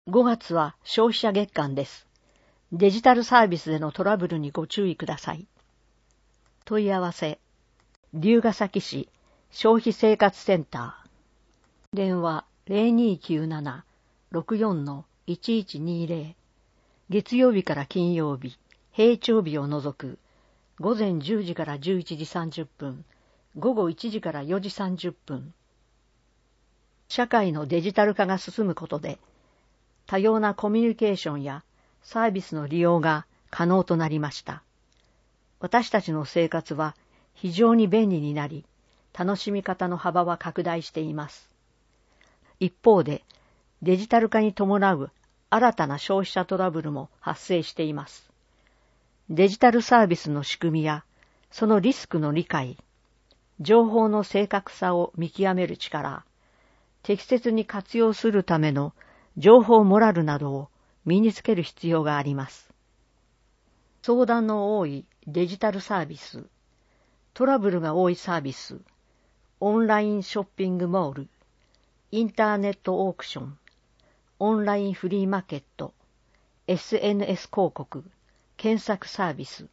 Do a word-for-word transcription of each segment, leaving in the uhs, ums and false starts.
ごがつは消費者月間です。デジタルサービスでのトラブルにご注意ください。問い合わせ、龍ケ崎市消費生活センター。電話 ゼロにーきゅうなな ろくよん いちいちにゼロ。月曜日から金曜日、平常日を除く、午前じゅうじからじゅういちじさんじゅっぷん、午後いちじからよじさんじゅっぷん。社会のデジタル化が進むことで、多様なコミュニケーションやサービスの利用が可能となりました。私たちの生活は非常に便利になり、楽しみ方の幅は拡大しています。一方で、デジタル化に伴う新たな消費者トラブルも発生しています。デジタルサービスの仕組みや、そのリスクの理解、情報の正確さを見極める力、適切に活用するための情報モラルなどを身につける必要があります。相談の多いデジタルサービス、トラブルが多いサービス、オンラインショッピングモール、インターネットオークション、オンラインフリーマーケット、エスエヌエス 広告、検索サービス。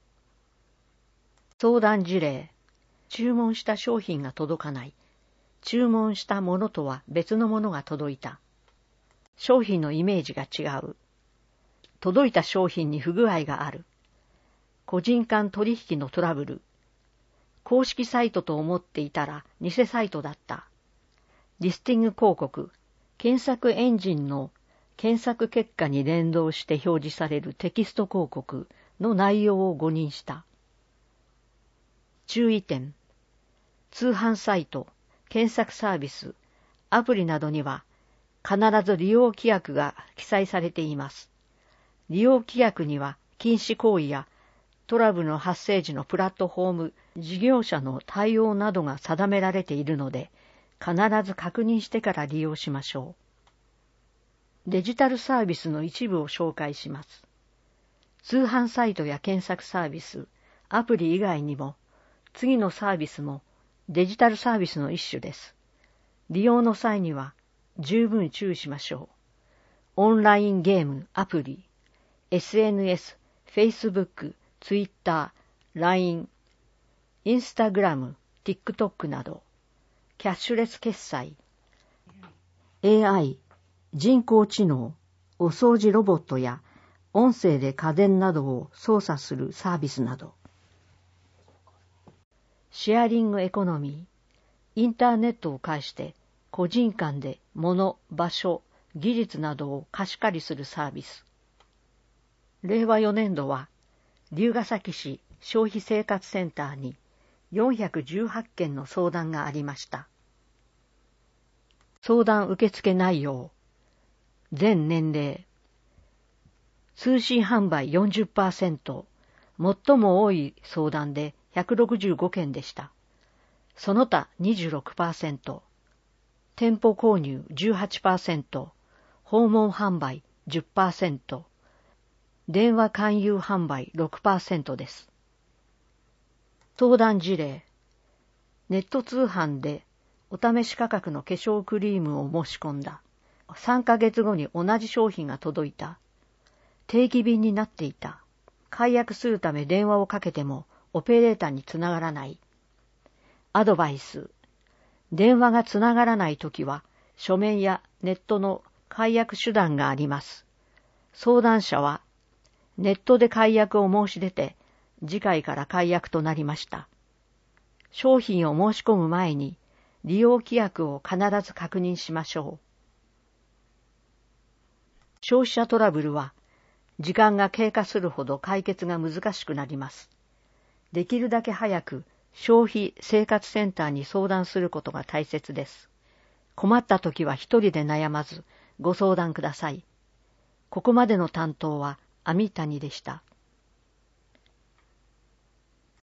相談事例、注文した商品が届かない。注文したものとは別のものが届いた。商品のイメージが違う。届いた商品に不具合がある。個人間取引のトラブル。公式サイトと思っていたら偽サイトだった。リスティング広告。検索エンジンの検索結果に連動して表示されるテキスト広告の内容を誤認した。注意点。通販サイト、検索サービス、アプリなどには必ず利用規約が記載されています。利用規約には禁止行為やトラブルの発生時のプラットフォーム、事業者の対応などが定められているので、必ず確認してから利用しましょう。デジタルサービスの一部を紹介します。通販サイトや検索サービス、アプリ以外にも、次のサービスもデジタルサービスの一種です。利用の際には十分注意しましょう。オンラインゲーム、アプリ、エスエヌエス、Facebook、Twitter、ライン、Instagram、TikTok など、キャッシュレス決済、エーアイ、人工知能、お掃除ロボットや音声で家電などを操作するサービスなど、シェアリングエコノミー、インターネットを介して個人間で物、場所、技術などを貸し借りするサービス。れいわよねんどは、龍ケ崎市消費生活センターによんひゃくじゅうはちけんの相談がありました。相談受付内容、全年齢、通信販売 よんじゅっパーセント、最も多い相談でひゃくろくじゅうごけんでした。その他 にじゅうろくパーセント、店舗購入 じゅうはちパーセント、訪問販売 じゅっパーセント、電話勧誘販売 ろくパーセント です。相談事例、ネット通販でお試し価格の化粧クリームを申し込んだ。さんかげつごに同じ商品が届いた。定期便になっていた。解約するため電話をかけてもオペレーターにつながらない。アドバイス。電話がつながらないときは書面やネットの解約手段があります。相談者はネットで解約を申し出て次回から解約となりました。商品を申し込む前に利用規約を必ず確認しましょう。消費者トラブルは時間が経過するほど解決が難しくなります。できるだけ早く消費生活センターに相談することが大切です。困ったときは一人で悩まずご相談ください。ここまでの担当は網谷でした。